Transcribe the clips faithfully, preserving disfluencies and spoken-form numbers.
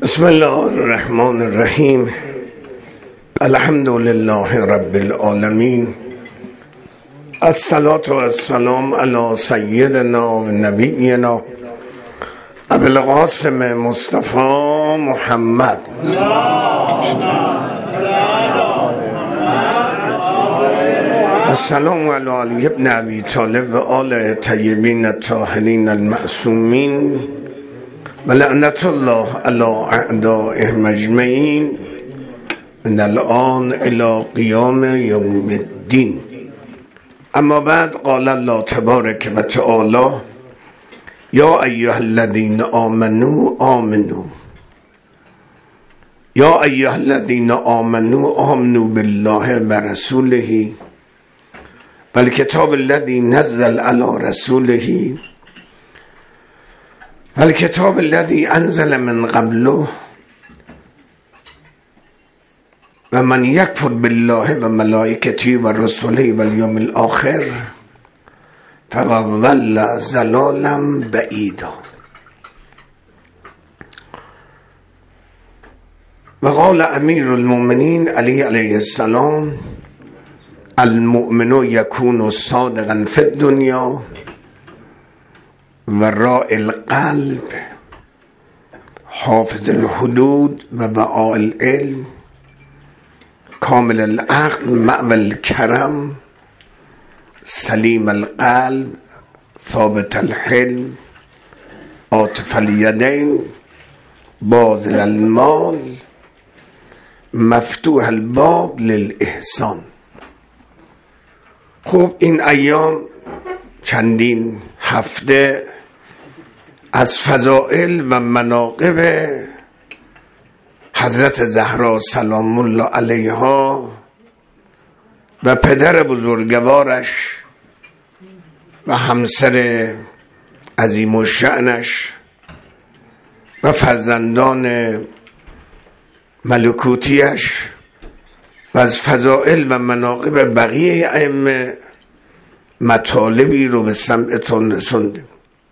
بسم الله الرحمن الرحیم. الحمد لله رب العالمین. الصلاة و السلام علی سیدنا و نبینا ابی القاسم مصطفی محمد. السلام علی علی ابن ابی طالب و آل طیبین الطاهرین المعصومین و لعنت الله علی اعدائهم اجمعین من الآن الی قیام یوم الدین. اما بعد قال الله تبارک و تعالی یا ایها الذین آمنوا آمنوا یا ایها الذین آمنوا آمنوا بالله و رسوله و الکتاب الذی نزل علی رسوله و الکتاب الذی انزل من قبله و من یکفر بالله و ملائکته و رسوله و الیوم الاخر فقد ضل ضلالا بعیدا. و قال امیر المؤمنین علی علیه السلام المؤمن یکون صادقا فی الدنیا و راء القلب حافظ الحدود و وعاء العلم کامل العقل مأوى الکرم سلیم القلب ثابت الحلم عاطف الیدین باذل المال مفتوح الباب للاحسان. خوب، این ایام چندین هفته از فضائل و مناقب حضرت زهرا سلام الله علیها و پدر بزرگوارش و همسر عظیم الشأنش و فرزندان ملکوتیش و از فضائل و مناقب بقیه ائمه مطالبی رو به سمعتون رسوندیم.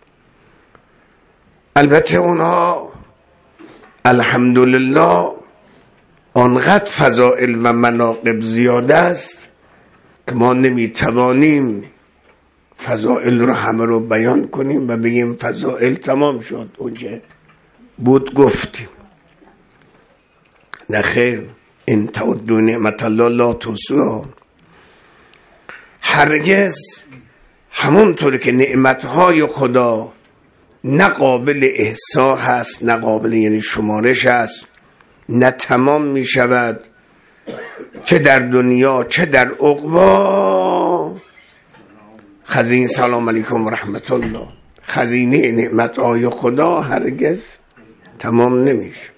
البته اونها الحمدلله آنقدر فضائل و مناقب زیاده است که ما نمیتوانیم فضائل رو همه رو بیان کنیم و بگیم فضائل تمام شد، اونجا بود گفتیم. نه خیر، این تعدوا نعمت الله لا تحصوها. هرگز همونطور که نعمتهای خدا نه قابل احصا هست، نه قابل یعنی شمارش هست، نه تمام می شود، چه در دنیا چه در عقبا. خزینه سلام علیکم و رحمت الله، خزینه نعمتهای خدا هرگز تمام نمیشه.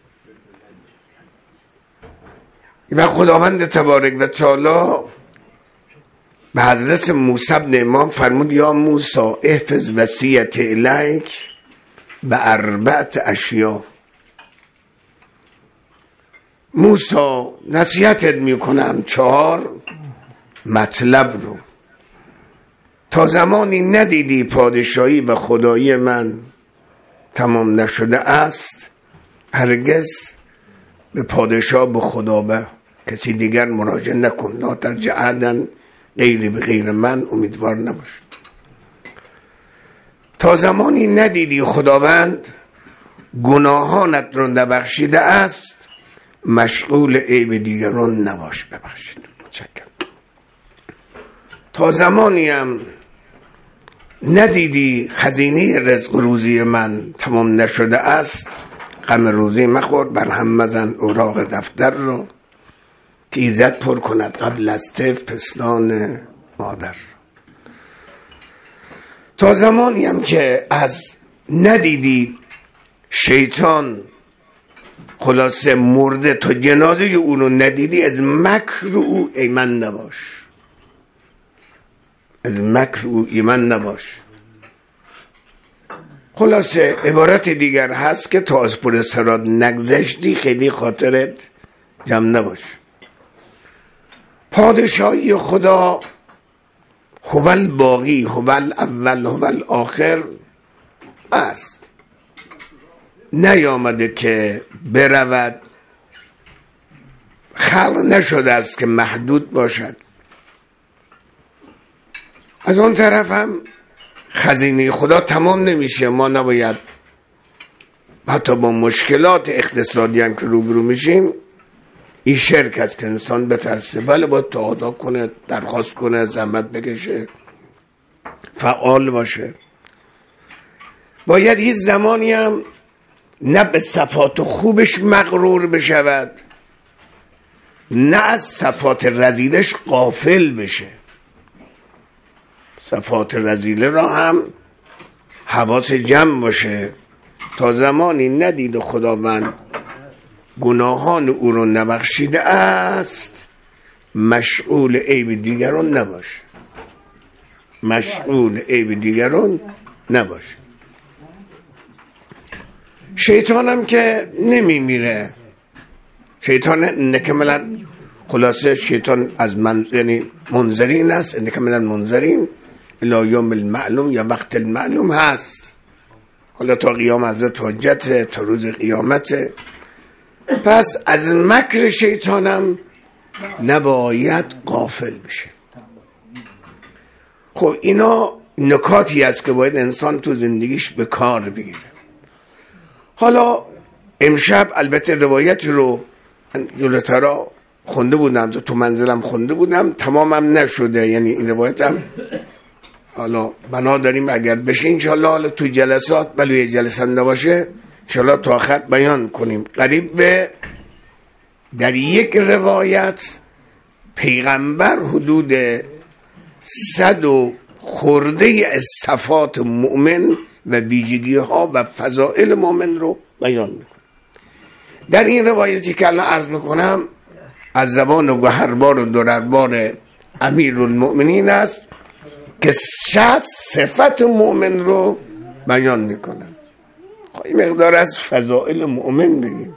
و خداوند تبارک و تعالی به حضرت موسی بن امام فرمود یا موسی احفظ وصیت الیک به اربعت اشیا. موسی نصیحتت میکنم چهار مطلب رو. تا زمانی ندیدی پادشاهی و خدایی من تمام نشده است، هرگز به پادشاه به خدا به کسی دیگر مراجعه نکن. لا ترجع احدا غیری به غیر من، امیدوار نباش. تا زمانی ندیدی خداوند گناهانت رو نبخشیده است، مشغول عیب دیگران نباش ببخشید. متشکرم. تا زمانی هم ندیدی خزینه رزق روزی من تمام نشده است، غم روزی مخور، بر هم مزن اوراق دفتر رو که ایزد پر کند قبل از طفل پستان مادر. تا زمانی هم که از ندیدی شیطان خلاصه مرده، تا جنازه او رو ندیدی، از مکر او ایمن نباش، از مکر او ایمن نباش. خلاصه عبارت دیگر هست که تا از پر صراط نگذشتی خیلی خاطرت جمع نباش. پادشاهی خدا هو الباقی هو الاول هو الاخر است. نیامده که برود، خلق نشده است که محدود باشد. از اون طرف هم خزینه خدا تمام نمیشه. ما نباید حتی با مشکلات اقتصادی هم که روبرو میشیم این شرک است که انسان بترسه. بله باید تقاضا کنه، درخواست کنه، زحمت بکشه، فعال باشه. باید هیچ زمانی هم نه به صفات خوبش مغرور بشود نه از صفات رذیلش غافل بشه. صفات رذیله را هم حواس جمع باشه تا زمانی ندید خداوند گناهان او رو نبخشیده است مشغول عیب دیگران نباشه. مشغول عیب دیگران نباشه. شیطان هم که نمی میره. شیطان نکملا خلاصه شیطان از من یعنی منذرین است، نکملا منذرین الی یوم المعلوم یا وقت المعلوم هست. حالا تا قیام حضرت حجت، تا روز قیامت. پس از مکر شیطانم نباید غافل بشه. خب اینا نکاتی است که باید انسان تو زندگیش به کار بگیره. حالا امشب البته روایتی رو جلوترا خونده بودم، تو منزلم خونده بودم، تمامم نشده، یعنی این روایتم حالا بنا داریم اگر بشه انشالله حالا تو جلسات بلوی جلسه نباشه انشالله تا آخر بیان کنیم. قریب به در یک روایت پیغمبر حدود صد و خورده از صفات مؤمن و ویژگی ها و فضائل مؤمن رو بیان میکنه. در این روایتی که الان عرض میکنم از زبان گوهربار و درربار امیرالمؤمنین است که شصت صفت مؤمن رو بیان میکنن. خواهی مقدار از فضائل مؤمن بگیم.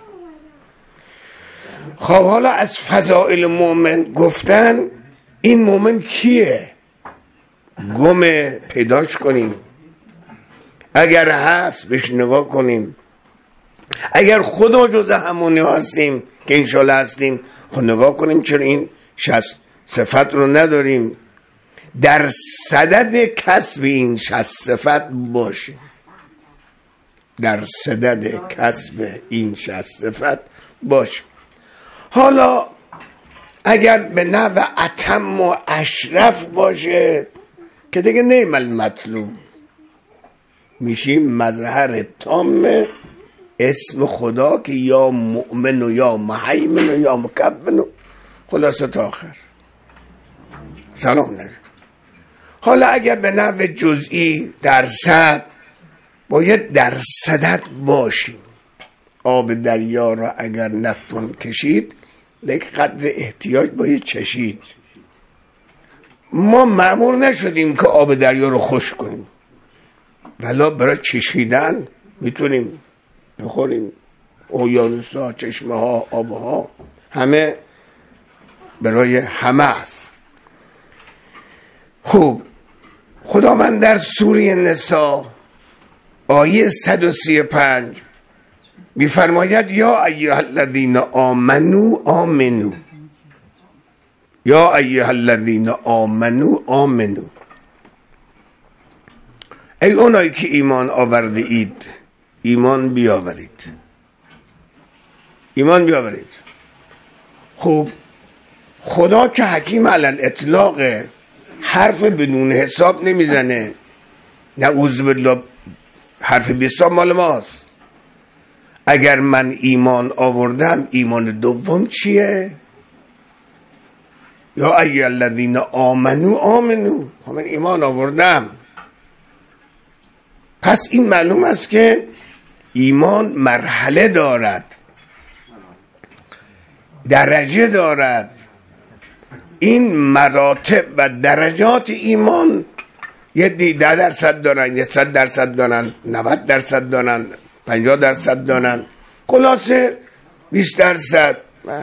خب حالا از فضائل مؤمن گفتن، این مؤمن کیه؟ گم پیداش کنیم، اگر هست بهش نگاه کنیم، اگر خدا جز همونی هستیم که انشالله هستیم خود نگاه کنیم چرا این شصت صفت رو نداریم، در صدد کسب این شصت صفت باشیم، در صدد کسب این شصت صفت باشیم. حالا اگر به نوع اتم و اشرف باشه که دیگه نیم المطلوب، میشیم مظهر تام اسم خدا که یا مؤمن و یا مهیمن و یا مکون و خلاصه تا آخر سلام نرید. حالا اگر به نوع جزئی درصد باید در صدد باشیم. آب دریا را اگر نتوان کشید لیک قدر احتیاج باید چشید. ما مأمور نشدیم که آب دریا رو خشک کنیم، ولی برای چشیدن میتونیم بخوریم. اقیانوس ها، چشمه ها، آب ها همه برای همه است. خوب خداوند در سوره نساء آیه صد و سی و پنج میفرماید یا ایها الذین آمنو آمنو، یا ایها الذین آمنو آمنو، ای اونایی که ایمان آورده اید ایمان بیاورید، ایمان بیاورید. خب خدا که حکیم علی الاطلاق حرف بدون حساب نمیزنه. نعوذ بالله حرف بی حساب مال ماست. اگر من ایمان آوردم ایمان دوم چیه؟ یا ایها الذین آمنو آمنو، من ایمان آوردم. پس این معلوم است که ایمان مرحله دارد، درجه دارد. این مراتب و درجات ایمان یه ده درصد دارن، یه صد درصد دارن، نود درصد دارن، پنجاه درصد دارن، خلاصه بیست درصد.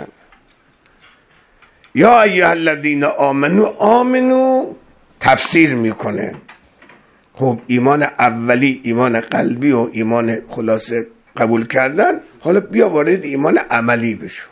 یا ایها الذین آمنو آمنو تفسیر میکنه. خب ایمان اولی ایمان قلبی و ایمان خلاصه قبول کردن، حالا بیا وارد ایمان عملی بشو.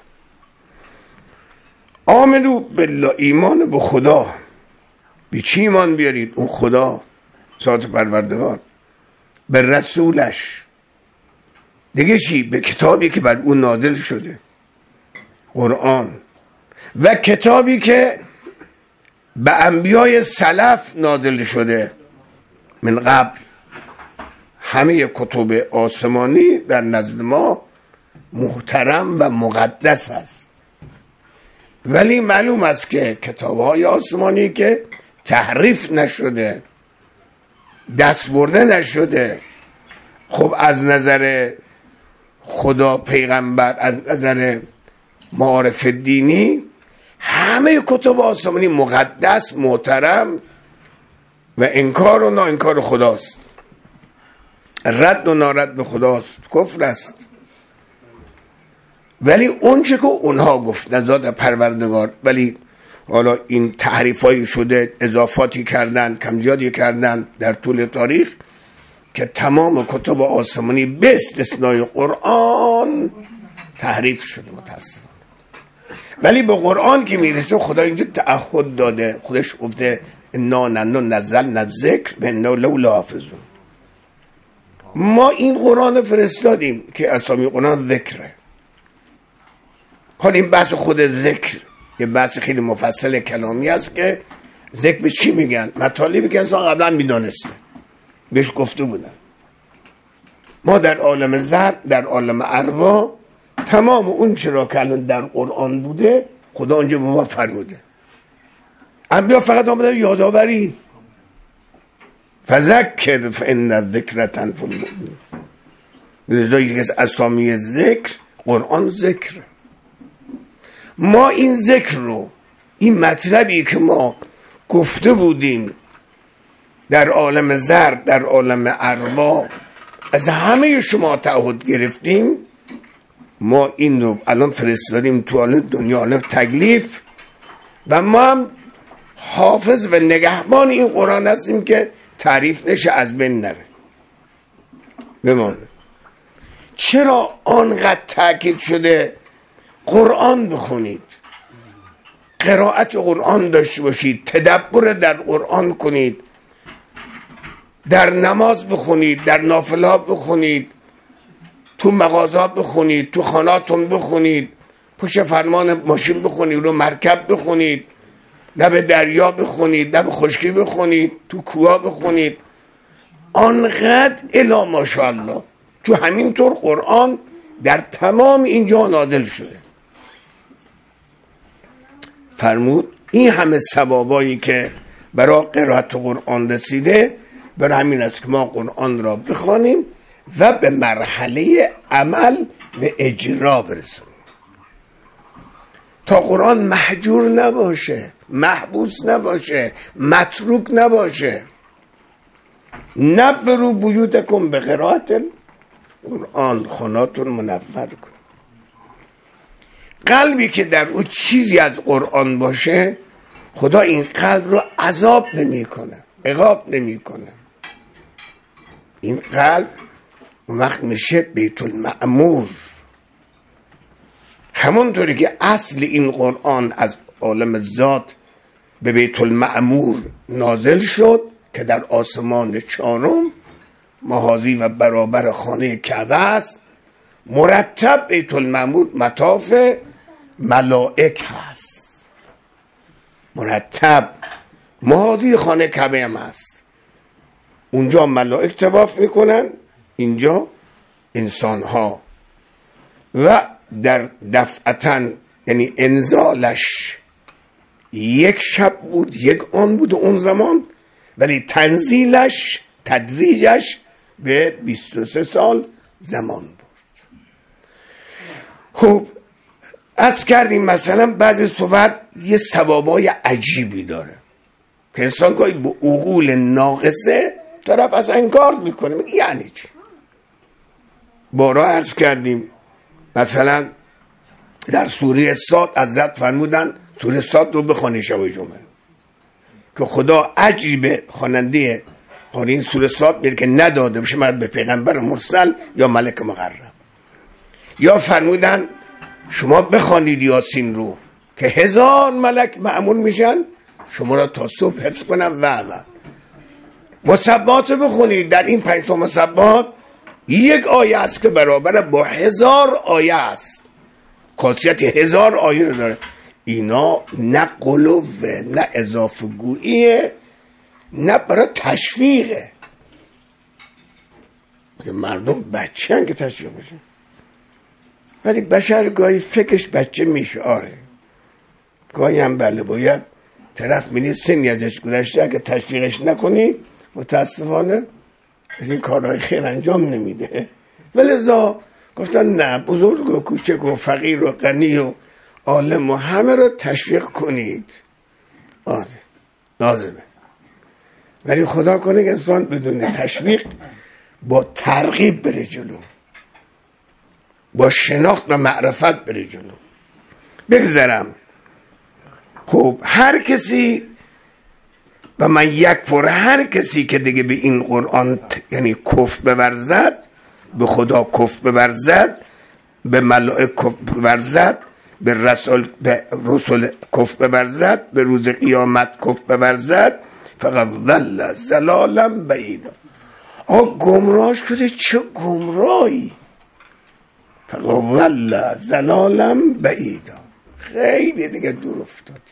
آمنو بالله، ایمان به خدا. به چی ایمان بیارید؟ اون خدا ذات پروردگار، به رسولش، دیگه چی؟ به کتابی که بر اون نازل شده، قرآن، و کتابی که به انبیای سلف نازل شده من قبل. همه کتب آسمانی در نزد ما محترم و مقدس است، ولی معلوم است که کتاب‌های آسمانی که تحریف نشده، دست برده نشده، خب از نظر خدا، پیغمبر، از نظر معارف دینی، همه کتب آسمانی مقدس، محترم و انکار و نا انکار خداست، رد و نارد به خداست، کفر است. ولی اون چه که اونها گفتن ذات پروردگار، ولی حالا این تحریفایی شده، اضافاتی کردن، کمزیادی کردن در طول تاریخ، که تمام کتب آسمانی به استثنای قرآن تحریف شده متاسفانه. ولی به قرآن که میرسه خدا اینجا تعهد داده، خودش گفته انا نحن نزلنا الذکر و انا له لحافظون. ما این قرآن فرستادیم که اسامی قرآن ذکره. حالا این بحث خود ذکر یه بحث خیلی مفصل کلامی است که ذکر به چی میگن، مطالبی که انسان قبلا میدانسته، بهش گفته بودن. ما در عالم ذر، در عالم ارواح، تمام اون چرا که الان در قرآن بوده خدا اونجا به ما فرموده. انبیا فقط آمدن یادآوری، فذکر فان الذکر تنفع المؤمنین. لذا یکی از اسامی ذکر قرآن ذکر. ما این ذکر رو، این مطلبی که ما گفته بودیم در عالم ذر، در عالم ارواح، از همه شما تعهد گرفتیم، ما این رو الان فرستادیم تو عالم دنیا، عالم تکلیف، و ما هم حافظ و نگهبان این قرآن هستیم که تعریف نشه، از بین نره، بمانه. چرا آنقدر تاکید شده قرآن بخونید، قرائت قرآن داشته باشید، تدبر در قرآن کنید، در نماز بخونید، در نافله بخونید، تو مغازات بخونید، تو خاناتون بخونید، پشت فرمان ماشین بخونید، رو مرکب بخونید، لب دریا بخونید، لب خشکی بخونید، تو کوها بخونید. آنقدر الا ماشاءالله تو همینطور قرآن در تمام اینجا نازل شده. فرمود این همه ثوابایی که برای قرائت قرآن رسیده، برای همین است که ما قرآن را بخوانیم و به مرحله عمل و اجرا برسونیم، تا قرآن محجور نباشه، محبوس نباشه، متروک نباشه. نبرو بیوتکم به قرائت قرآن، خاناتون منور کن. قلبی که در او چیزی از قرآن باشه، خدا این قلب رو عذاب نمی کنه، عقاب نمی کنه. این قلب وقت میشه بیت المعمور. همونطوری که اصل این قرآن از عالم ذات به بیت المعمور نازل شد که در آسمان چهارم محاذی و برابر خانه کعبه است، مرتب بیت المعمور مطاف ملائک هست، مرتب محاذی خانه کعبه هم هست. اونجا ملائک طواف میکنن، اینجا انسان ها. و در دفعتاً یعنی انزالش یک شب بود، یک آن بود اون زمان، ولی تنزیلش، تدریجش به بیست و سه سال زمان بود. خب عرض کردیم مثلا بعضی صور یه ثوابای عجیبی داره که انسان گاهی با عقول ناقصه طرف از انکار میکنه، میگه یعنی چی؟ بارا عرض کردیم مثلا در سوره صاد حضرت فرمودن سوره صاد رو بخوانی شبای جمعه، که خدا اجری به خواننده قاری این سوره صاد میده که نداده باشه مگر به پیغمبر مرسل یا ملک مقرب. یا فرمودن شما بخوانید یاسین رو که هزار ملک مأمور میشن شما را تا صبح حفظ کنن و و مصبات بخونید. در این پنج تا مصبات یک آیه است که برابر با هزار آیه است، خاصیت هزار آیه رو داره. اینا نه قلوه نه اضافه گوییه نه برای تشویقه. مردم بچه هن که تشویق بشه، ولی بشر گاهی فکرش بچه میشه. آره گاهی هم بله باید طرف میدید سنی ازش گذشته اگه تشویقش نکنی متاسفانه از این کارهای خیر انجام نمیده. ولذا گفتن نه، بزرگ و کوچک و فقیر و غنی و عالم و همه رو تشویق کنید. آره لازمه، ولی خدا کنه که انسان بدون تشویق با ترغیب بره جلو، با شناخت و معرفت بره جلو. بگذارم خب هر کسی و من یکفر، هر کسی که دیگه به این قرآن یعنی کفر بورزد، به خدا کفر بورزد، به ملائک کفر بورزد، به رسول به رسول کفر بورزد، به روز قیامت کفر بورزد، فقط ضل ضلالا بعیدا. آه گمراه شده. چه گمراهی؟ فقط ضل ضلالا بعیدا، خیلی دیگه دور افتاد.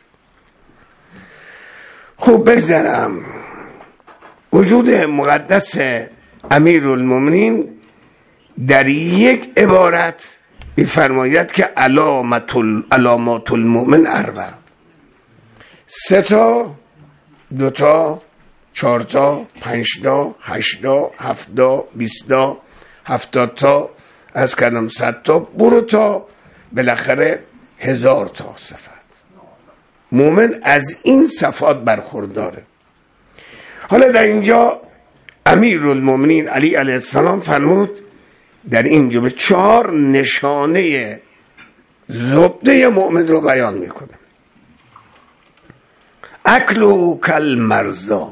خوب بگذارم وجود مقدس امیرالمومنین در یک عبارت بفرماید که علامت علامات المؤمن اربع، سه تا، دو تا، چهار تا، پنج تا، هشت تا، هفت تا، بیست تا، هفتاد تا، از کردم صد تا، برو تا بالاخره هزار تا صفت. مومن از این صفات برخورداره. حالا در اینجا امیرالمومنین علی علیه السلام فرمود در این جمله چهار نشانه زبده مؤمن رو بیان میکنه. اکلو کل مرزا،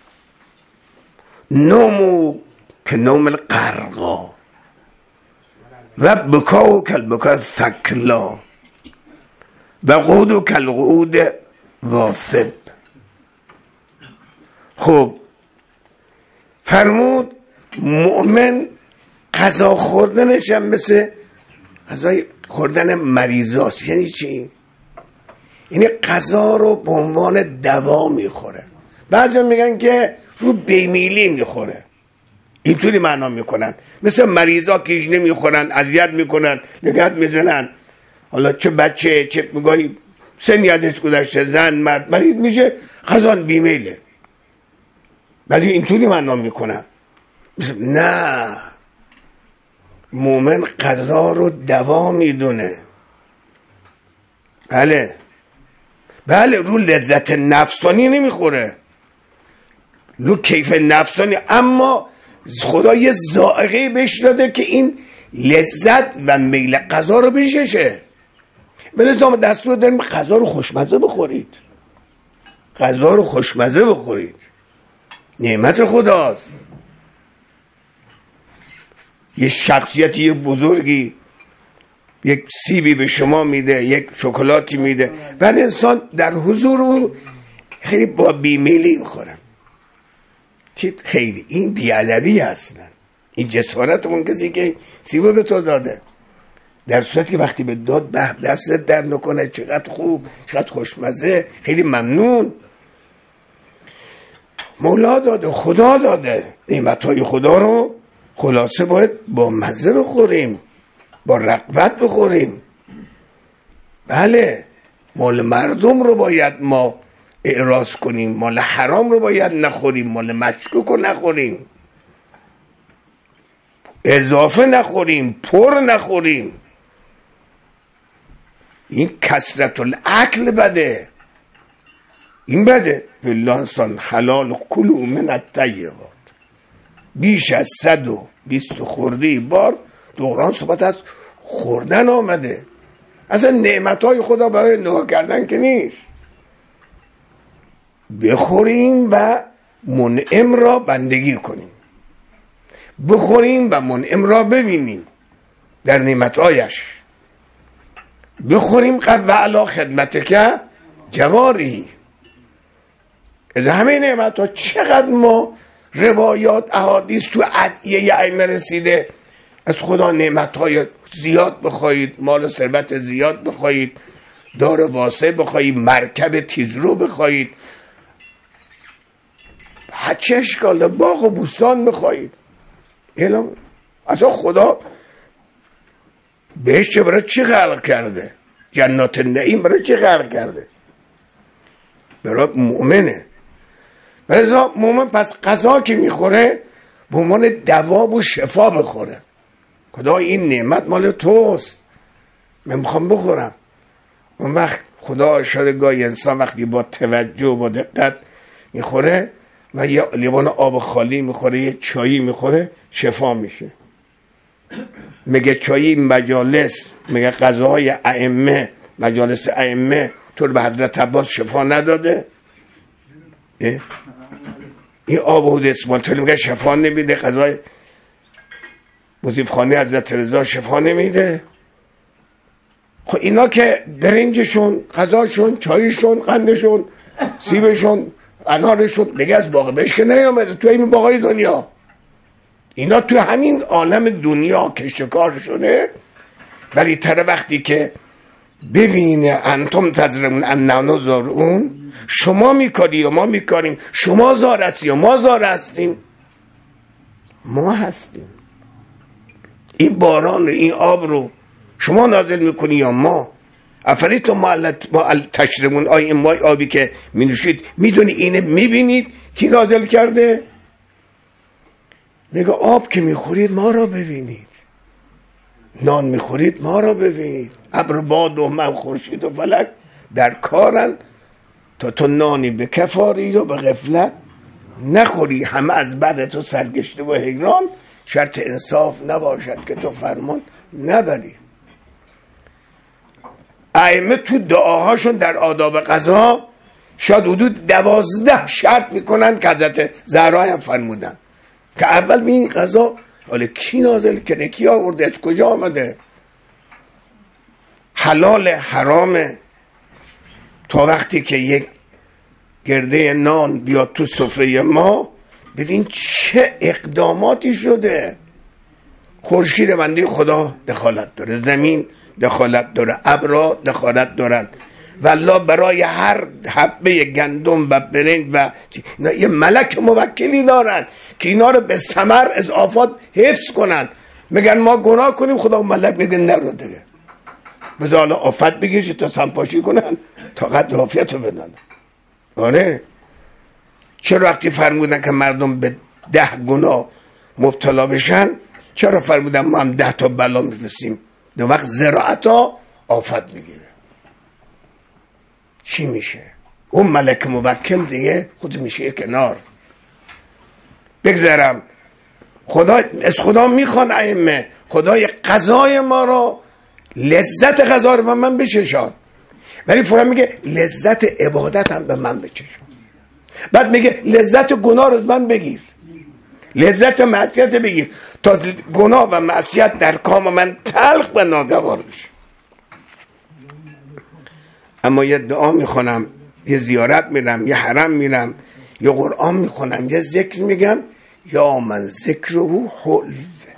نومو که نوم القرقا، و بکاو کل بکا ثکلا، و قعود کل قعود واثب. خب فرمود مؤمن غذا خوردنش هم مثل غذای خوردن مریضاست. یعنی چی؟ یعنی غذا رو به عنوان دوا میخوره. بعضی میگن که رو بیمیلی میخوره، اینطوری معنا میکنن. مثل مریضا که نمیخورن، اذیت میکنن، نگهت میزنن. حالا چه بچه چه میگاهی سنی ازش گذشته، زن مرد مریض میشه، غذا بیمیله، ولی اینطوری معنا میکنن. نه، مومن غذا رو دوا میدونه. بله بله، رو لذت نفسانی نمیخوره، رو کیف نفسانی، اما خدا یه ذائقه بهش داده که این لذت و میل غذا رو بششه. ولذا دستور داریم غذا رو خوشمزه بخورید، غذا رو خوشمزه بخورید، نعمت خداست. یه شخصیتی یه بزرگی یک سیبی به شما میده، یک شکلاتی میده، بعد انسان در حضور او خیلی با بیمیلی میخوره. خیلی این بیادبی هستن. این جسارت اون کسی که سیبو به تو داده، در صورتی که وقتی به داد به دستت در نکنه، چقدر خوب، چقدر خوشمزه، خیلی ممنون. مولا داده، خدا داده، نعمتهای خدا رو خلاصه باید با مزه بخوریم، با رغبت بخوریم. بله، مال مردم رو باید ما اعراض کنیم، مال حرام رو باید نخوریم، مال مشکوک رو نخوریم، اضافه نخوریم، پر نخوریم. این کثرت الاکل بده، این بده. ولانسان حلال کلو من الطیبات. بیش از صد و بیست خورده بار دوران صحبت از خوردن آمده. اصلا نعمتهای خدا برای نگاه کردن که نیست. بخوریم و منعم را بندگی کنیم، بخوریم و منعم را ببینیم. در نعمتهایش. بخوریم قو علا خدمتک جواری. از همه نعمت ها چقدر ما روایات احادیث تو ادعیه ائمه رسیده از خدا نعمت های زیاد بخواهید، مال ثروت زیاد بخواهید، دار واسع بخواهید، مرکب تیزرو بخواهید، چه اشکال داره، باغ و بوستان بخواهید. اعلام اصلا خدا بهشت برای چی خلق کرده؟ جنات النعیم برای چی خلق کرده؟ برای مؤمنه. برای مؤمن پس غذا که میخوره به عنوان دوا و شفا بخوره. خدا این نعمت مال توست، من میخوام بخورم. اون وقت خدا شده گاهی انسان وقتی با توجه و با دقت میخوره و یه لیوان آب خالی میخوره، یه چایی میخوره، شفا میشه. میگه چایی مجالس، میگه غذاهای ائمه، مجالس ائمه طور به حضرت عباس شفا نداده؟ این آب حوض اسماعیل طور میگه شفا نمیده؟ غذای مضیف خانه حضرت رضا شفا نمیده؟ خب اینا که برنجشون، غذاشون، چایشون، قندشون، سیبشون، انارشون دیگه از باغ بهش که نیامده، تو این باغای دنیا. اینا تو همین عالم دنیا کشتکار شده، ولی تر وقتی که ببینه انتم تزرمون اننا زارعون، شما میکاری و ما میکاریم، شما زار هستی و ما زار هستیم، ما هستیم. این باران و این آب رو شما نازل میکنی یا ما؟ افریتم ما تشربون، آی این مای آبی که مینوشید میدونی اینه میبینید کی نازل کرده؟ میگه آب که میخورید ما را ببینید، نان میخورید ما را ببینید. ابر باد و من خورشید و فلک در کارن تا تو نانی به کفاری و به غفلت نخوری. همه از بعد تو سرگشته و حیران، شرط انصاف نباشد که تو فرمان نبری. ائمه تو دعاهاشون در آداب قضا شاید حدود دوازده شرط میکنن که حضرت زهرا هم فرمودن که اول می این قضا حالا کی نازل کرده، کی آورده، از کجا آمده، حلال حرامه. تا وقتی که یک گرده نان بیاد تو سفره ما، ببین چه اقداماتی شده. خورشید بنده خدا دخالت داره، زمین دخالت داره، ابرا دخالت دارن، والله برای هر حبه گندم و برنج و یه ملک موکلی دارن که اینا رو به ثمر اضافات حفظ کنن. میگن ما گناه کنیم، خدا ملک بده نرو دیگه، بذار حالا آفت بگیرش تا سنپاشی کنن تا قد عافیت رو بدن. آره چرا وقتی فرمودن که مردم به ده گناه مبتلا بشن، چرا فرمودن ما هم ده تا بلا میفرستیم؟ دو وقت زراعت ها آفت میگیره. چی میشه؟ اون ملک موکل دیگه خود میشه کنار. بگذارم خدا از خدا میخوان ائمه، خدای قضای ما رو، لذت قضا رو به من بچشان، ولی فورا میگه لذت عبادت هم به من بچشان. بعد میگه لذت گناه رو از من بگیر، لذت معصیت بگیر، تا گناه و معصیت در کام من تلخ و ناگوار بشه. اما یه دعا میخونم، یه زیارت میرم، یه حرم میرم، یه قرآن میخونم، یه ذکر میگم، یا من ذکره حلو،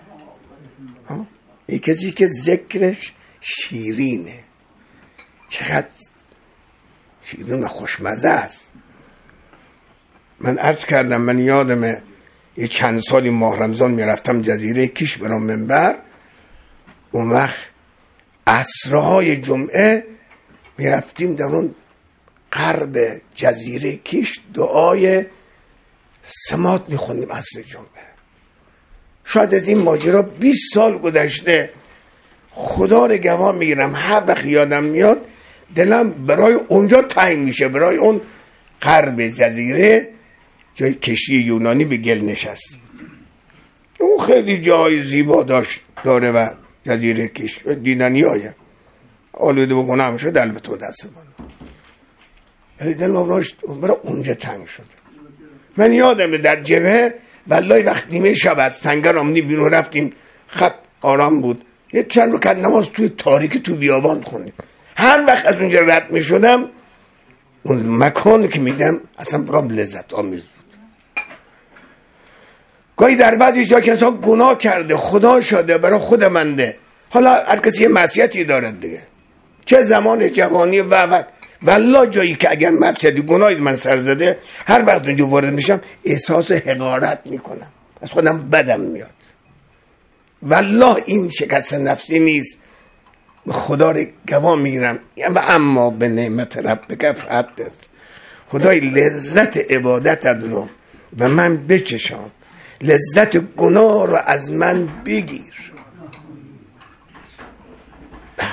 یه کسی که ذکرش شیرینه، چقدر شیرین و خوشمزه است. من عرض کردم، من یادمه یه چند سالی ماه رمضان میرفتم جزیره کیش برام منبر، اون وقت عصرهای جمعه میرفتیم در اون غرب جزیره کیش دعای سماط میخونیم عصر جمعه. شاید از این ماجرا بیست سال گذشته، خدا رو گواه میگیرم هر وقت یادم میاد دلم برای اونجا تنگ میشه، برای اون غرب جزیره، جای کشتی یونانی به گل نشست. اون خیلی جای زیبا داشت داره و جزیره کیش دیدنی آیه آلوده بکنه هم شد البته دست من، ولی دلم برای اونجا تنگ شد. من یادمه در جبهه والله وقت نیمه شب از سنگر آمدیم بیرون رفتیم، خط آرام بود، یه چند رکعت نماز توی تاریکی تو بیابان خونیم. هر وقت از اونجا رد می شدم اون مکانی که میدم اصلا برام لذت آمیز بود. گاهی در بعضی جا که انسان گناه کرده خدا شده برای خود منده، حالا هر کسی یه معصیتی دارد دیگه، چه زمان جوانی و و والله جایی که اگر معصیتی گناهی من سر زده هر وقت اونجا وارد میشم احساس حقارت میکنم، از خودم بدم میاد. والله این شکست نفسی نیست، خدا رو گواه میگیرم. و اما به نعمت ربک فحدث، خدای لذت عبادت رو به من بچشان، لذت گناه رو از من بگیر. بله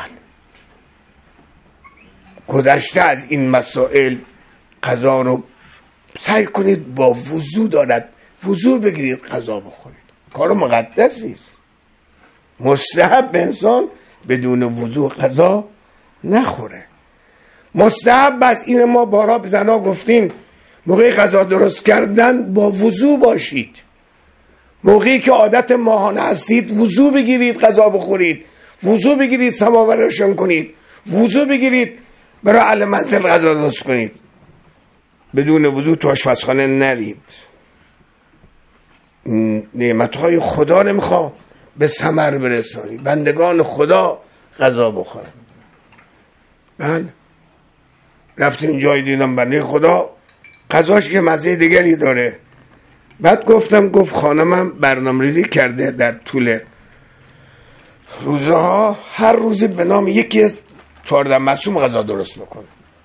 گذشته از این مسائل غذا رو سعی کنید با وضو دارد وضو بگیرید غذا بخورید، کار مقدسی است. مستحب انسان بدون وضو غذا نخوره. مستحب از این ما بارا به زنا گفتیم موقعی غذا درست کردن با وضو باشید، موقعی که عادت ماهانه هستید وضو بگیرید غذا بخورید، وضو بگیرید سماور روشن کنید، وضو بگیرید برای اهل منزل غذا درست کنید. بدون وضو تو آشپزخانه نرید. نعمتهای خدا رو میخوا به ثمر برسانید، بندگان خدا غذا بخورن. بله رفتیم جای دیدم بنده خدا غذاش یه مزه دیگری داره. بعد گفتم گفت خانمم برنامه‌ریزی کرده در طول روزها هر روزی به نام یکی از چهارده معصوم غذا درست میکنه،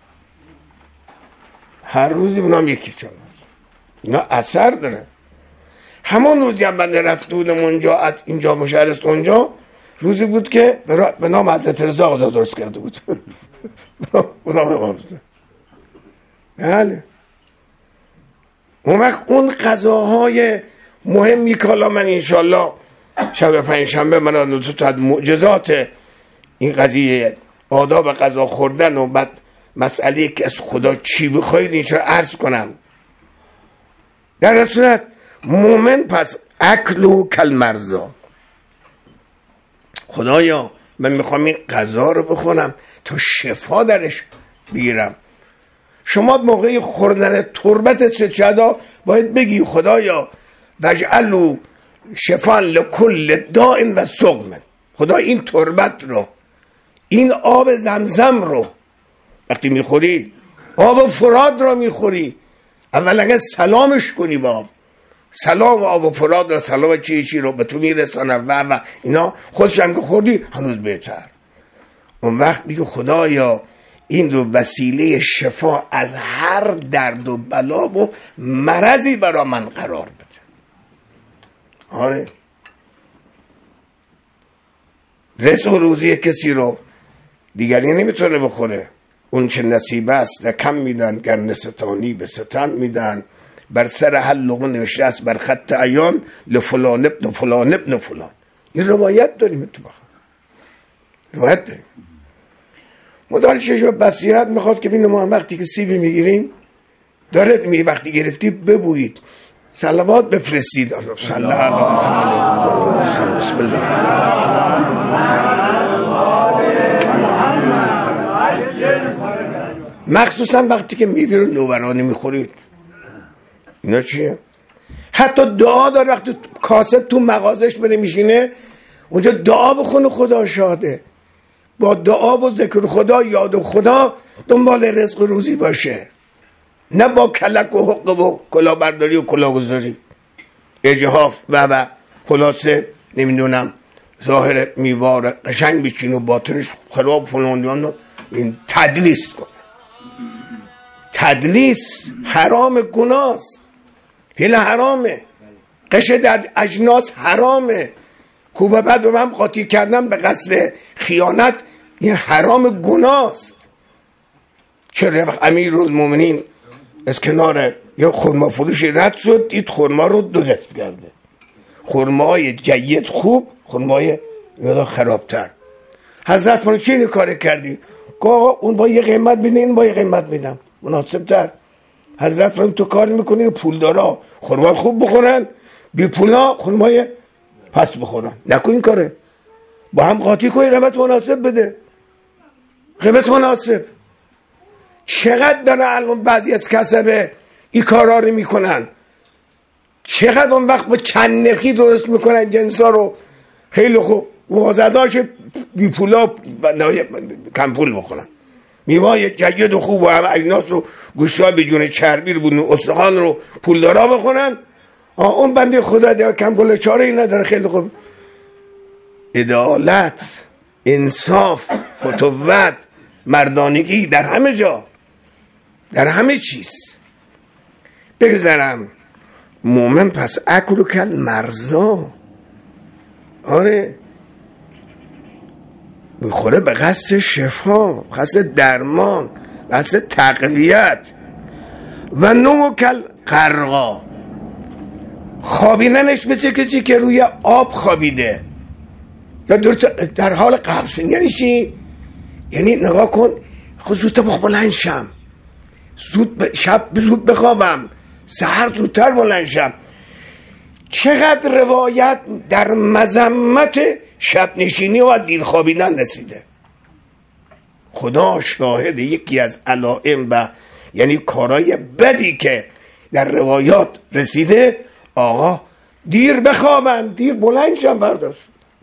هر روزی به نام یکی چهارده. اینا اثر داره. همون روزی هم بنده رفته بودم اونجا، از اینجا مشهرست اونجا روزی بود که به نام حضرت رضا غذا درست کرده بود. به نام امام رضا. بله اون وقت اون غذاهای مهمی که حالا من انشالله شب پنجشنبه من نوزد تا معجزات این قضیه آداب غذا خوردن و بعد مسئله که از خدا چی بخواید این شو عرض کنم. در رسولت مومن پس اکلو کالمرضی، خدایا من میخوام این غذا رو بخورم تا شفا درش بگیرم. شما موقعی خوردن تربت سجدا باید بگی خدایا وجعلوا شفاء لکل داء و سقم، خدا این تربت رو، این آب زمزم رو وقتی میخوری، آب فرات رو میخوری، اولا سلامش کنی با آب، سلام آب فرات و سلام چی چی رو به تو میرسانه و و اینا، خودش هم که خوردی هنوز بهتر. اون وقت میگه خدایا این رو وسیله شفا از هر درد و بلا و مرضی برا من قرار بده. آره رزق و روزی کسی رو دیگری نمیتونه بخوره. اون چه نصیب است کم میدن، گر نستانی به ستم میدن. بر سر هر لقمه نوشته است بر خط عیان لفلان ابن فلان ابن فلان. این روایت داریم، اتفاقا روایت داریم. مدار چشم بصیرت میخواست که این ما وقتی که سیبی میگیریم دارد می وقتی گرفتی ببویید صلوات بفرستید. صلی الله علیه بسم الله. مخصوصا وقتی که میوه رو نوورانی میخورید. اینا چیه؟ حتی دعا داره وقتی کاسه تو مغازش بره میشینه اونجا دعا بخونه خدا شاده، با دعا و ذکر خدا یاد خدا دنبال رزق و روزی باشه، نه با کلک و حق و کلاهبرداری و کلاهگذاری اجحاف و و خلاصه نمیدونم ظاهر میوار قشنگ بچین و باطنش خراب فلان. این تدلیس کنه. تدلیس حرام، گناست، هیل حرامه، قشه در اجناس حرامه، خوبه بد و من قاطی کردن به قصد خیانت این حرام، گناست. چرا وقت امیرالمومنین از کنار یا خرما فروشی رد شد دید خرما رو دو قسم کرده، خرمای جید خوب، خرمای خرابتر. حضرت فرمود چی این کار کردی؟ آقا اون با یه قیمت میده این با یه قیمت میدم مناسب تر. حضرت فرمود تو کار میکنی پول دارا خرما خوب بخورن، بی پولا خرمای پس بخورن، نکن این کاره. با هم قاطی کنی، قیمت مناسب بده، قیمت مناسب. چقدر داره الان بعضی از کسبه این کارا رو میکنن، چقدر اون وقت با چند نرخی درست میکنن جنسا رو. خیلی خوب وازداش بی پولا کم پول بخورن، میوه جید و خوب و همه اجناس رو، گوشت‌ها بدون چربی رو، بدون استخوان رو پولدارا بخورن. اون بنده خدا دیگه کم پول چاره ای نداره. خیلی خوب. عدالت، انصاف، فتوت، مردانگی در همه جا، در همه چیز. بگذارم مومن پس اکلو کل مرزا، آره میخوره به قصد شفا، قصد درمان، قصد تقویت. و نمو کل قرقا، خوابیدنش مثل کسی که روی آب خوابیده یا در حال غرق شدن. یعنی چی؟ یعنی نگاه کن، خود زودتر بلند شم، زود ب... شب زود بخوابم، سحر زودتر بلند شم. چقدر روایت در مذمت شب نشینی و دیر خوابیدن رسیده. خدا شاهد یکی از علائم و یعنی کارهای بدی که در روایات رسیده، آقا دیر بخوابن، دیر بلند شم برداشت.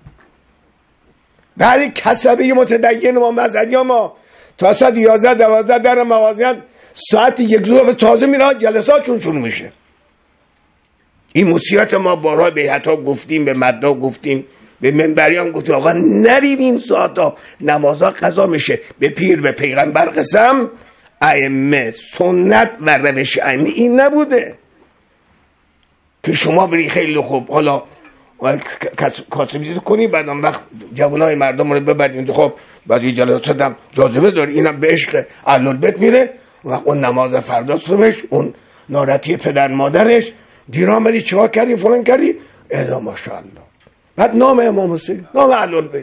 بعد کسبه متدین ما مذهبی ما تا ساعت یازده دوازده در مغازه ساعت یک دو تازه میرن جلساتشون شروع میشه. این مصیبت ما بارها به حتا گفتیم، به مدعا گفتیم، به منبریان گفتیم آقا نریم این ساعتا، نمازها قضا میشه. به پیر به پیغمبر قسم، ائمه سنت و روش ائمه این نبوده که شما بری خیلی خوب حالا کاسبیزی کنی، بعد اون وقت جوانای مردم رو ببرید. خب بعضی جلسات هم جاذبه داره، اینم به عشق اهل البیت میره و اون نماز فردا صبحش، اون ناراحتی پدر مادرش، دیر آمدی چیکار کردی فلان کردی، ادا ماشاءالله. بعد نام امام حسین، نام اهل البیت،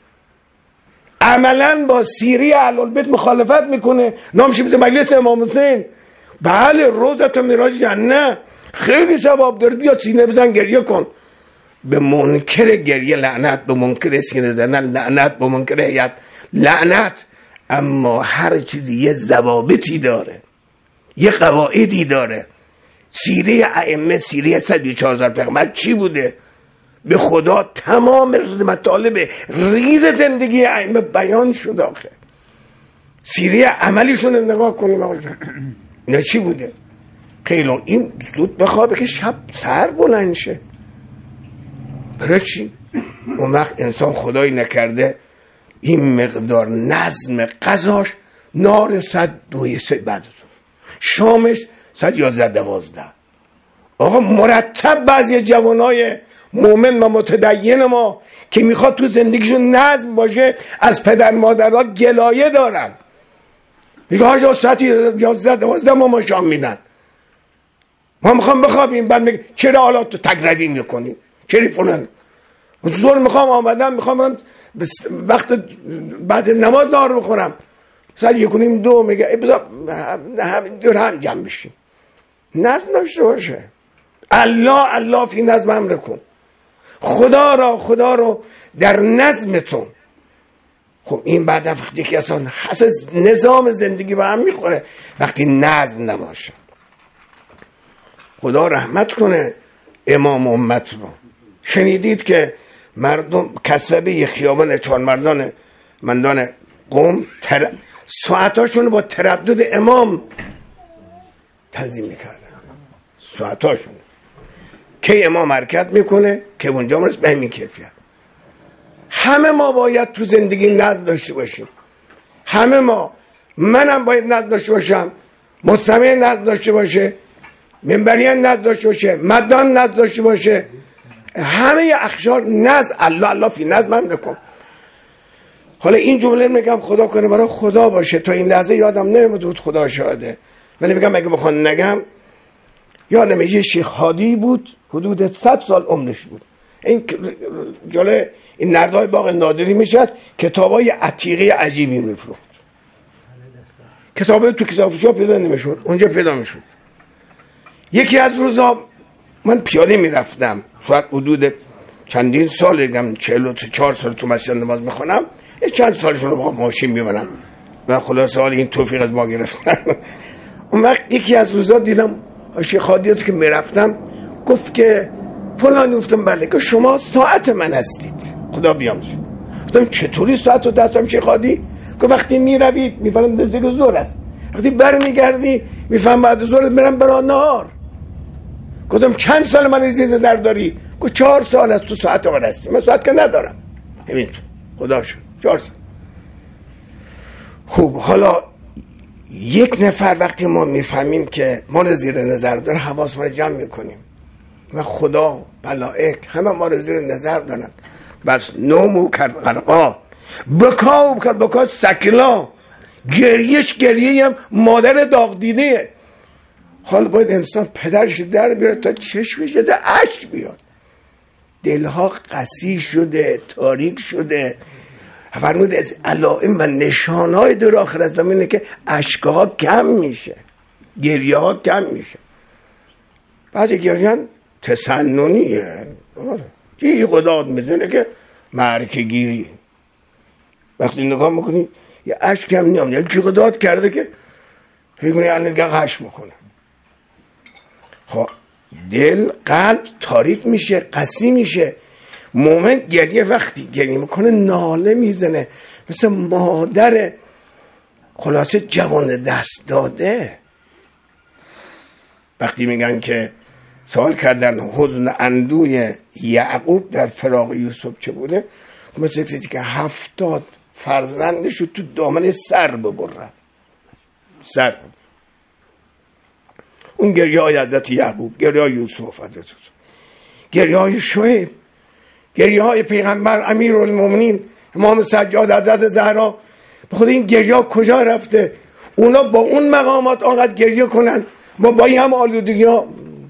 عملا با سیره اهل البیت مخالفت میکنه. نامش میشه مجلس امام حسین. بله روزت و میراج جنت خیلی ثواب داره، بیا سینه بزن گریه کن. به منکر گریه لعنت، به منکر سینه زدن لعنت، به منکر هیئت لعنت. اما هر چیزی یه ضوابطی داره، یه قواعدی داره. سیره ائمه، سیره صد و بیست و چهار هزار پیغمبر چی بوده؟ به خدا تمام مطالب ریز زندگی ائمه بیان شد. آخه سیره عملیشون نگاه کنیم آقا جان، اینا چی بوده؟ خیلی این زود بخوابه که شب سر بلند شه. برای چی؟ اون وقت انسان خدایی نکرده این مقدار نظم قضاش نار صد دوی سه بعد شامش صد یازده دوازده. آقا مرتب بعضی جوانای مومن و متدین ما که میخواد تو زندگیشون نظم باشه از پدر مادرها گلایه دارن. میگه آجا ساعت یازده دوازده ما ما شام میدن، ما میخوام بخوابیم. بعد میگه چرا حالا تو تگردی میکنی، چرا فلان. زور میخوام آمدم، میخوام وقت بعد نماز نهار بخورم، ساعت یک و نیم دو. میگه بذار همین دور هم جمع بشیم. نظم داشته باشه. الله الله فی نظم امر کن. خدا را خدا رو در نظمتون. خب این بعد وقتی که اصلا حس نظام زندگی با هم میخوره وقتی نظم نباشه. خدا رحمت کنه امام امت رو. شنیدید که مردم کسبه خیابان چهار مردان مندان قوم تر... ساعتاشون با تردد امام تنظیم میکردن. ساعتاشون که امام حرکت میکنه که اونجا مرس به همین کیفیت. همه ما باید تو زندگی نظم داشته باشیم. همه ما، منم باید نظم داشته باشم، مستمع نظم داشته باشه، منبریان نظم داشته باشه، مدان نظم داشته باشه، همه اخشار نظم. الله الله فی نظم هم نکن. حالا این جمله میگم خدا کنه برای خدا باشه. تا این لحظه یادم نمیاد بود، خدا شاهده. ولی میگم اگه بخوام نگم، یادم یه شیخ هادی بود حدود صد سال عمرش بود. این جلوی این نردهای باغ نادری میشست، کتابای عتیقه عجیبی میفروخت. کتابای تو کتاب فروشا پیدا نمیشد، اونجا پیدا میشد. یکی از روزا من پیاده میرفتم، شاید حدود چندین سال دیگم چهل و چهار سال تو مسجد نماز میخونم، چند سالشون رو با ماشین میبرن و خلاص حال این توفیق از ما گرفتن. اون وقت یکی از روزا دیدم شیخ هادی است که میرفتم، گفت که فلان. گفتم بله. که شما ساعت من هستید، خدا بیامرزه. گفتم چطوری ساعت رو دستم شیخ هادی؟ که وقتی میروید میفهمم نزدیک ظهر است، وقتی برمیگردی میفهمم بعد ظهر میرم برای نهار. گفتم چند سال من زنده در داری؟ گفت چهار سال از تو ساعت من هستی. من ساعت که ندارم. همین خدا شد چهار سال. خوب، حالا یک نفر وقتی ما میفهمیم که ما رو زیر نظر داره، حواس ما رو جمع میکنیم و خدا ملائک همه ما رو زیر نظر دارن. بس نومو کرد غرقا، بکاو کرد بکا سکلا، گریش گریه هم مادر داغ دیده. حال باید انسان پدرش در بیاره تا چشمش ده اشک بیاد. دلها قسی شده، تاریک شده. فرمود از علائم و نشانهای در آخر از زمینه که اشکها کم میشه، گریه ها کم میشه. بعضی گریه تسننیه، چی قداد میزنه که معرکه گیری. وقتی نگاه میکنی یه اشک کم نیام، یه چی قداد کرده که فکر الان دیگه غش میکنه. خب دل قلب تاریک میشه، قسی میشه. مومن گریه وقتی گریه میکنه ناله میزنه مثل مادر خلاصه جوان دست داده. وقتی میگن که سوال کردن حزن اندوی یعقوب در فراق یوسف چه بوده، مثل چیزی که هفتاد فرزندش رو تو دامن سر ببرن. سر اون گریه های حضرت یعقوب، گریه های یوسف، حضرت گریه های شعیب، گریه های پیغمبر امیر المومنین امام سجاد حضرت زهرا. بخود این گریه ها کجا رفته؟ اونا با اون مقامات آنقدر گریه کنن، ما با این هم آلودگی ها.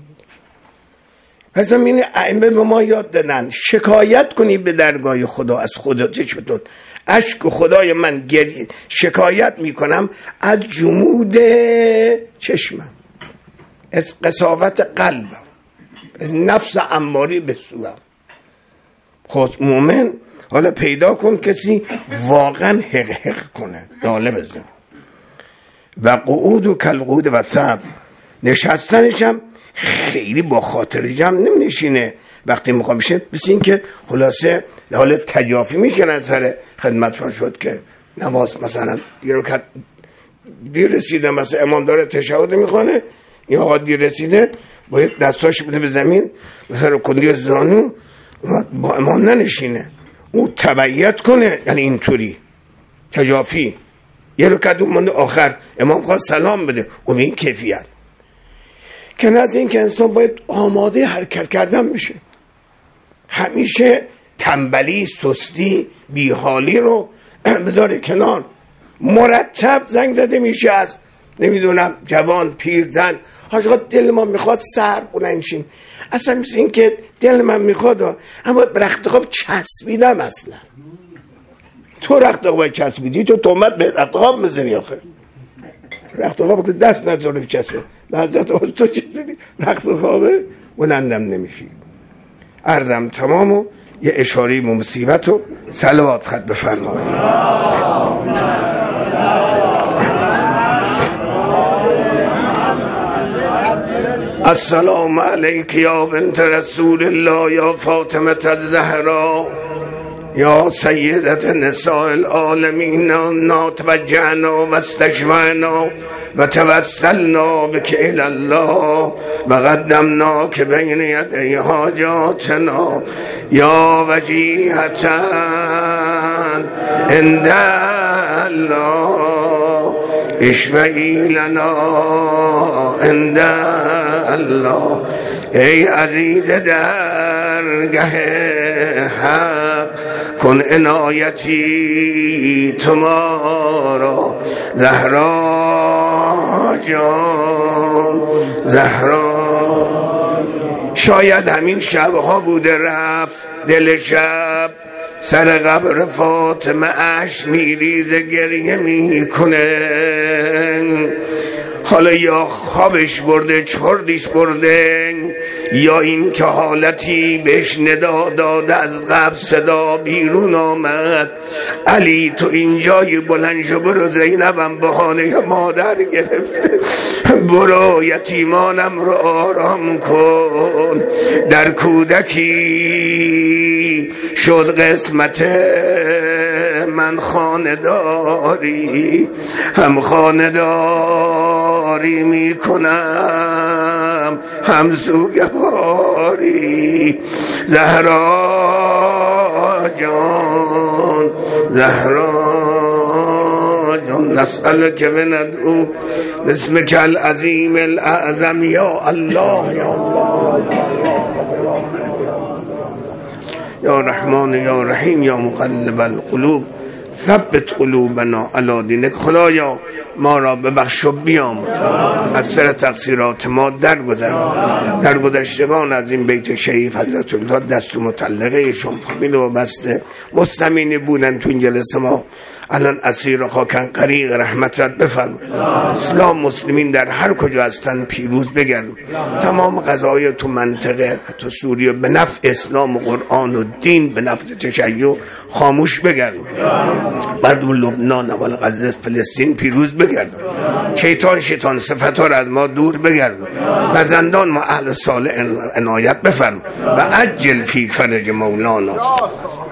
پس این ائمه به ما یاد دادن شکایت کنی به درگاه خدا از خدا. چه چطور؟ اشک خدای من گریه شکایت میکنم از جمود چشمم، از قساوت قلبم، از نفس اماری به سوام. خود مومن حالا پیدا کن کسی واقعا حق حق کنه، ناله بزن. و قعود و کالقعود و ثب، نشستنشم خیلی با خاطر جمع نمی نشینه. وقتی میخوام بشین مثل این که خلاصه حالا تجافی میشن از سر خدمتشون شد که نماز مثلا یه رکعت دیر رسیده، مثلا امام داره تشهد میخونه، یا آقا دیر رسیده باید دستاش بده به زمین مثلا کندی زانو با امام ننشینه، او تبعیت کنه. یعنی اینطوری تجافی یه رکعت مونده آخر امام خواست سلام بده، و به این کیفیت که نه از این که انسان باید آماده حرکت کردن بشه. همیشه تنبلی، سستی، بیحالی رو بذاره کنار. مرتب زنگ زده میشه از نمیدونم جوان، پیر، زن، حاجقات دل ما میخواد سر بلند شیم. اصلا مثل این که دل من میخواد، اما رخت خواب چسبیدم. اصلا تو رخت خواب چسبیدی، تو تومت به رخت خواب میزنی. آخه رخت خواب که دست نداره بچسبه به حضرت آباد، تو چسبیدی رخت خوابه بلندم نمیشی. عرضم تمام و یه اشاره مصیبت و صلوات خط بفرمایید. السلام علیک یا بنت رسول الله یا فاطمه الزهرا یا سیدت نساء العالمین، ناتوجهنا و استشفعنا و توسلنا بک الی الله و قدمنا که بین یدی حاجاتنا یا وجیهتا عند الله اشفعی لنا عند الله. ای عزیز درگه حق کن عنایتی تمارا زهرا جان، زهرا. شاید همین شبها بوده رفت دل شب سر قبر فاطمه، اش میریزه گریه میکنه. حالا یا خوابش برده، چردیش برده، یا این که حالتی بهش ندا داد از قبل صدا بیرون آمد علی تو اینجای بلند شو برو زینبم بهانه مادر گرفته برو یتیمانم رو آرام کن در کودکی شد قسمت من خانداری هم خانداری میکنم هم سوگواری زهرا جان زهرا جان نسألک و ندعوک باسمک العظیم الاعظم یا الله یا الله یا رحمان یا رحیم یا مقلب القلوب ثبت قلوبنا علی دینک. خدایا ما را ببخش و بیامرز از سر تقصیرات ما درگذر در گذشتگان از این بیت شریف حضرت الله دست مطلقه شما فامیل و بسته مستمعین بودن تو این جلسه ما الان اسیر خاکن غریق رحمتت بفرما. اسلام مسلمین در هر کجا هستن پیروز بگردن. تمام قضایا تو منطقه حتی سوریه به نفع اسلام و قرآن و دین به نفع تشیع خاموش بگردن. مردم لبنان و غزه فلسطین پیروز بگردن. شیطان شیطان صفتا را از ما دور بگردن. و زندان ما اهل صالح عنایت بفرما و عجل فی فرج مولانا.